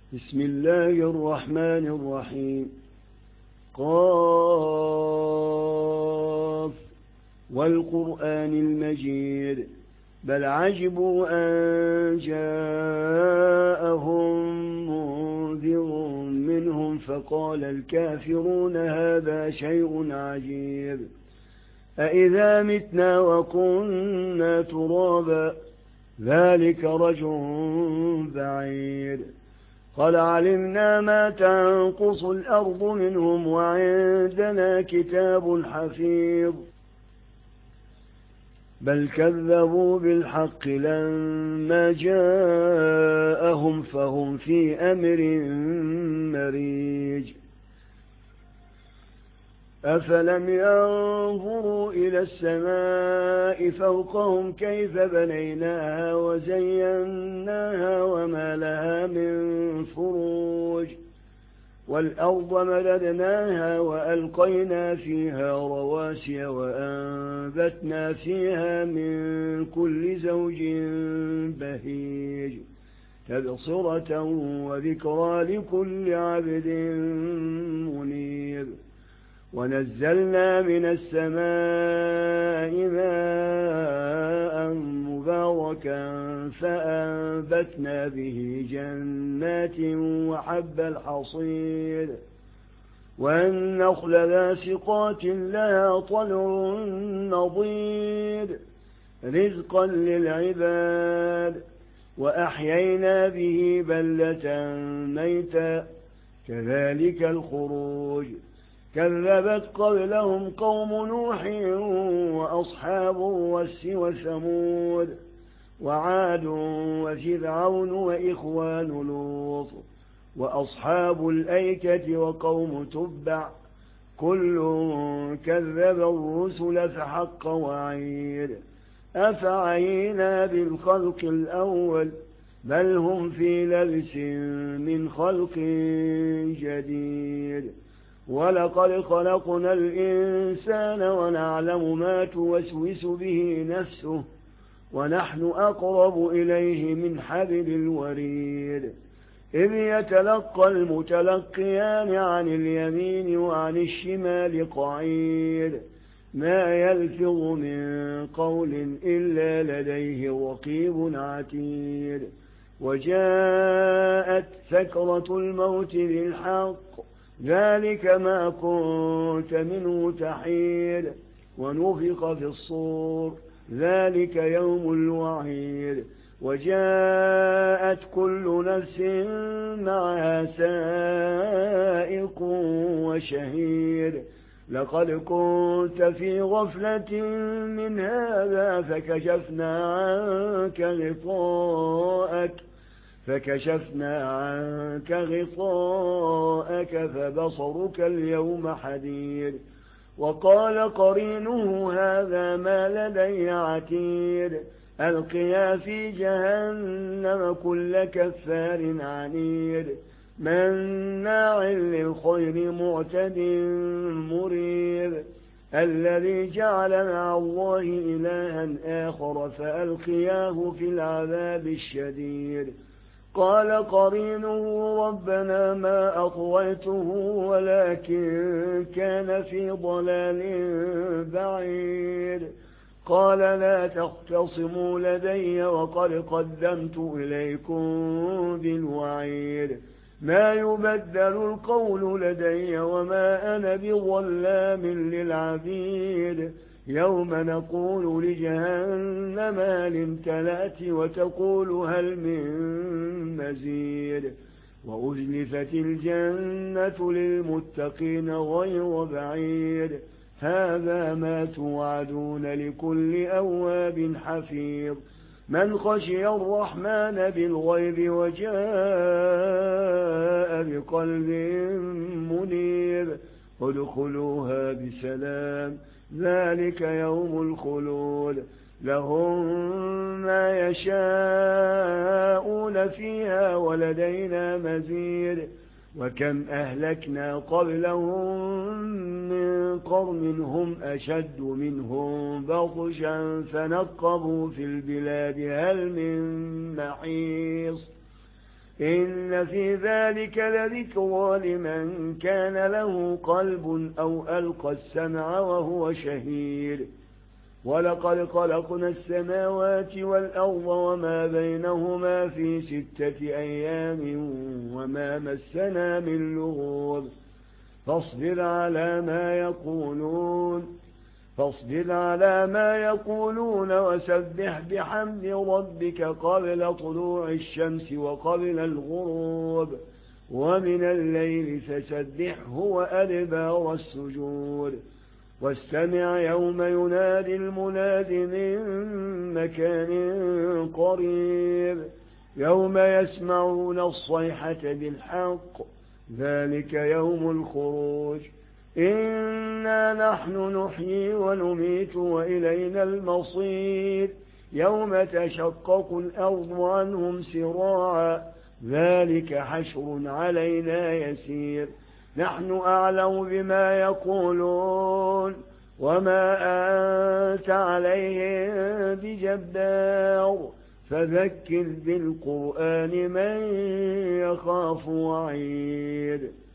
بسم الله الرحمن الرحيم. قاف والقرآن المجيد بل عجبوا أن جاءهم منذر منهم فقال الكافرون هذا شيء عجيب أإذا متنا وكنا ترابا ذلك رجع بعيد قد علمنا ما تنقص الأرض منهم وعندنا كتاب حفيظ بل كذبوا بالحق لما جاءهم فهم في أمر مريج أفلم ينظروا إلى السماء فوقهم كيف بنيناها وزيناها وما لها من فروج والأرض مددناها وألقينا فيها رواسي وأنبتنا فيها من كل زوج بهيج تبصرة وذكرى لكل عبد منيب ونزلنا من السماء ماء مباركا فأنبتنا به جنات وحب الحصيد والنخل باسقات لها طلع نضيد رزقا للعباد وأحيينا به بلدة ميتا كذلك الخروج كذبت قبلهم قوم نوح وأصحاب الرس وثمود وعاد وفرعون وإخوان لوط وأصحاب الأيكة وقوم تبع كل كذب الرسل فحق وعيد أفعينا بالخلق الأول بل هم في لبس من خلق جديد ولقد خلقنا الإنسان ونعلم ما توسوس به نفسه ونحن أقرب إليه من حبل الوريد إذ يتلقى المتلقيان عن اليمين وعن الشمال قعيد ما يلفظ من قول إلا لديه رقيب عتيد وجاءت سكرة الموت بالحق ذلك ما كنت منه تحيد ونفخ في الصور ذلك يوم الوعيد وجاءت كل نفس معها سائق وشهيد لقد كنت في غفلة من هذا فكشفنا عنك غطاءك فبصرك اليوم حديد وقال قرينه هذا ما لدي عتيد ألقيا في جهنم كل كفار عنيد مناع للخير معتد مريب الذي جعل مع الله إلها آخر فألقياه في العذاب الشديد قال قرينه ربنا ما أطويته ولكن كان في ضلال بعيد قال لا تختصموا لدي وقد قدمت إليكم بالوعيد ما يبدل القول لدي وما أنا بظلام للعبيد يوم نقول لجهنم هل امتلأت وتقول هل من مزيد وأزلفت الجنة للمتقين غير بعيد هذا ما توعدون لكل أواب حفيظ من خشي الرحمن بالغيب وجاء بقلب منيب ادخلوها بسلام ذلك يوم الخلود لهم ما يشاءون فيها ولدينا مزيد وكم أهلكنا قبلهم من قرن هم أشد منهم بطشا فنقبوا في البلاد هل من محيص إن في ذلك لذكرى لمن كان له قلب أو ألقى السمع وهو شهيد ولقد خلقنا السماوات والأرض وما بينهما في 6 أيام وما مسنا من لغوب فاصبر على ما يقولون وسبح بحمد ربك قبل طلوع الشمس وقبل الغروب ومن الليل فسبحه وأدبار السجود واستمع يوم ينادي المناد من مكان قريب يوم يسمعون الصيحة بالحق ذلك يوم الخروج إنا نحن نحيي ونميت وإلينا المصير يوم تشقق الأرض عنهم سراعا ذلك حشر علينا يسير نحن أعلم بما يقولون وما أنت عليهم بجبار فذكر بالقرآن من يخاف وعيد